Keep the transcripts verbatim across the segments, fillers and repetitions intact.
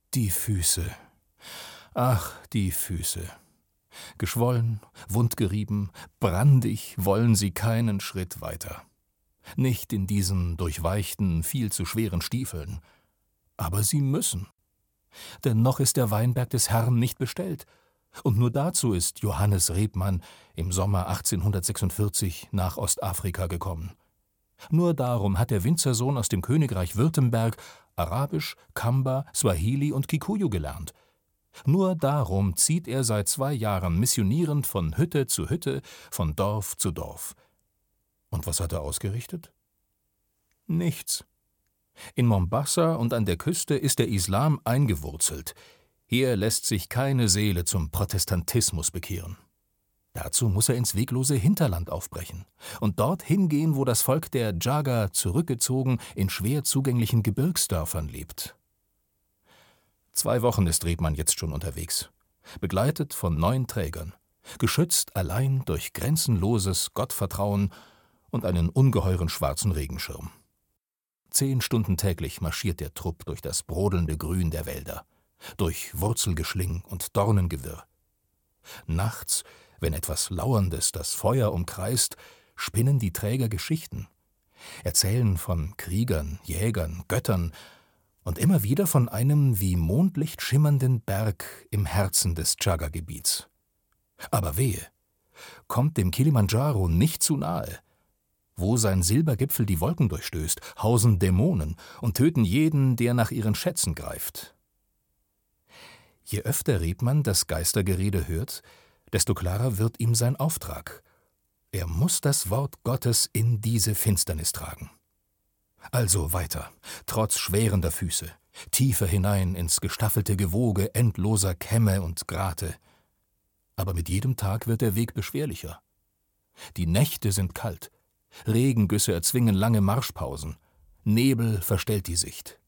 Die Füße. Ach, die Füße. Geschwollen, wundgerieben, brandig wollen sie keinen Schritt weiter. Nicht in diesen durchweichten, viel zu schweren Stiefeln. Aber sie müssen. Denn noch ist der Weinberg des Herrn nicht bestellt. Und nur dazu ist Johannes Rebmann im Sommer achtzehnhundertsechsundvierzig nach Ostafrika gekommen. Nur darum hat der Winzersohn aus dem Königreich Württemberg Arabisch, Kamba, Swahili und Kikuyu gelernt. Nur darum zieht er seit zwei Jahren missionierend von Hütte zu Hütte, von Dorf zu Dorf. Und was hat er ausgerichtet? Nichts. In Mombasa und an der Küste ist der Islam eingewurzelt. Hier lässt sich keine Seele zum Protestantismus bekehren. Dazu muss er ins weglose Hinterland aufbrechen und dorthin gehen, wo das Volk der Djaga zurückgezogen in schwer zugänglichen Gebirgsdörfern lebt. Zwei Wochen ist Rebmann jetzt schon unterwegs, begleitet von neun Trägern, geschützt allein durch grenzenloses Gottvertrauen und einen ungeheuren schwarzen Regenschirm. Zehn Stunden täglich marschiert der Trupp durch das brodelnde Grün der Wälder, durch Wurzelgeschling und Dornengewirr. Nachts, wenn etwas Lauerndes das Feuer umkreist, spinnen die Träger Geschichten, erzählen von Kriegern, Jägern, Göttern und immer wieder von einem wie Mondlicht schimmernden Berg im Herzen des Djaga-Gebiets. Aber wehe, kommt dem Kilimandscharo nicht zu nahe. Wo sein Silbergipfel die Wolken durchstößt, hausen Dämonen und töten jeden, der nach ihren Schätzen greift. Je öfter Rebmann das Geistergerede hört, desto klarer wird ihm sein Auftrag. Er muss das Wort Gottes in diese Finsternis tragen. Also weiter, trotz schwerender Füße, tiefer hinein ins gestaffelte Gewoge endloser Kämme und Grate. Aber mit jedem Tag wird der Weg beschwerlicher. Die Nächte sind kalt, Regengüsse erzwingen lange Marschpausen, Nebel verstellt die Sicht.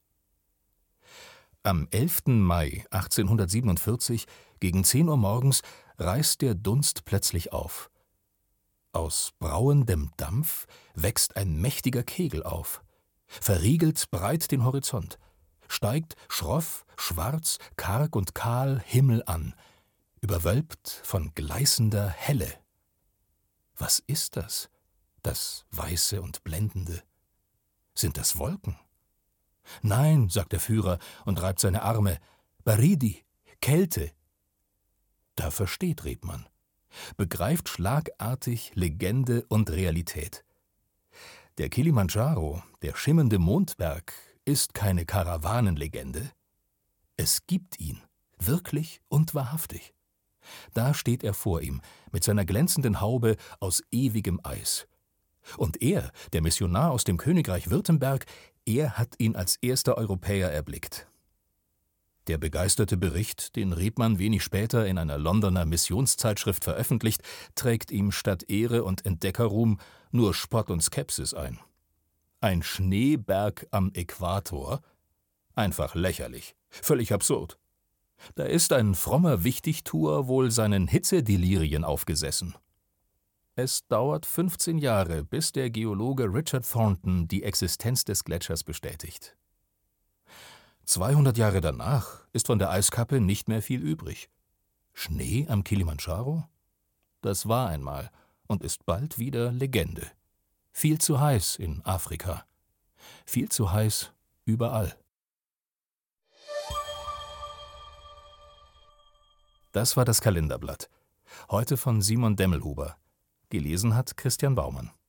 Am elften Mai achtzehnhundertsiebenundvierzig, gegen zehn Uhr morgens, reißt der Dunst plötzlich auf. Aus brauendem Dampf wächst ein mächtiger Kegel auf, verriegelt breit den Horizont, steigt schroff, schwarz, karg und kahl Himmel an, überwölbt von gleißender Helle. Was ist das, das Weiße und Blendende? Sind das Wolken? Nein, sagt der Führer und reibt seine Arme. Baridi, Kälte. Da versteht Rebmann, begreift schlagartig Legende und Realität. Der Kilimandscharo, der schimmernde Mondberg, ist keine Karawanenlegende. Es gibt ihn, wirklich und wahrhaftig. Da steht er vor ihm, mit seiner glänzenden Haube aus ewigem Eis. Und er, der Missionar aus dem Königreich Württemberg, er hat ihn als erster Europäer erblickt. Der begeisterte Bericht, den Rebmann wenig später in einer Londoner Missionszeitschrift veröffentlicht, trägt ihm statt Ehre und Entdeckerruhm nur Spott und Skepsis ein. Ein Schneeberg am Äquator? Einfach lächerlich, völlig absurd. Da ist ein frommer Wichtigtuer wohl seinen Hitzedelirien aufgesessen. Es dauert fünfzehn Jahre, bis der Geologe Richard Thornton die Existenz des Gletschers bestätigt. zweihundert Jahre danach ist von der Eiskappe nicht mehr viel übrig. Schnee am Kilimandscharo? Das war einmal und ist bald wieder Legende. Viel zu heiß in Afrika. Viel zu heiß überall. Das war das Kalenderblatt. Heute von Simon Demmelhuber. Gelesen hat Christian Baumann.